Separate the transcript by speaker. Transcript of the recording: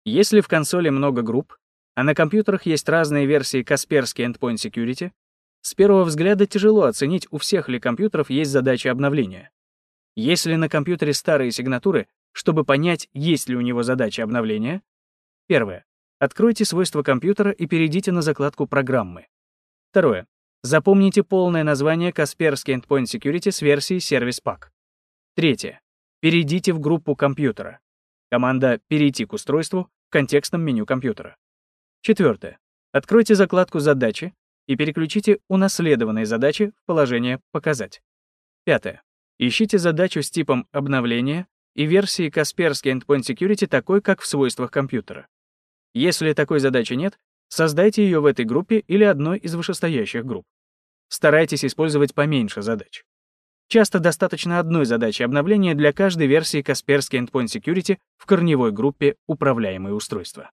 Speaker 1: Если в консоли много групп, а на компьютерах есть разные версии Kaspersky Endpoint Security, с первого взгляда тяжело оценить, у всех ли компьютеров есть задача обновления. Если на компьютере старые сигнатуры, чтобы понять, есть ли у него задача обновления, первое. Откройте свойства компьютера и перейдите на закладку «Программы». Второе. Запомните полное название Kaspersky Endpoint Security с версией Service Pack. Третье. Перейдите в группу компьютера. Команда «Перейти к устройству» в контекстном меню компьютера. Четвертое. Откройте закладку «Задачи» и переключите унаследованные задачи в положение «Показать». Пятое. Ищите задачу с типом обновления и версии Kaspersky Endpoint Security такой, как в свойствах компьютера. Если такой задачи нет, создайте ее в этой группе или одной из вышестоящих групп. Старайтесь использовать поменьше задач. Часто достаточно одной задачи обновления для каждой версии Kaspersky Endpoint Security в корневой группе «Управляемые устройства».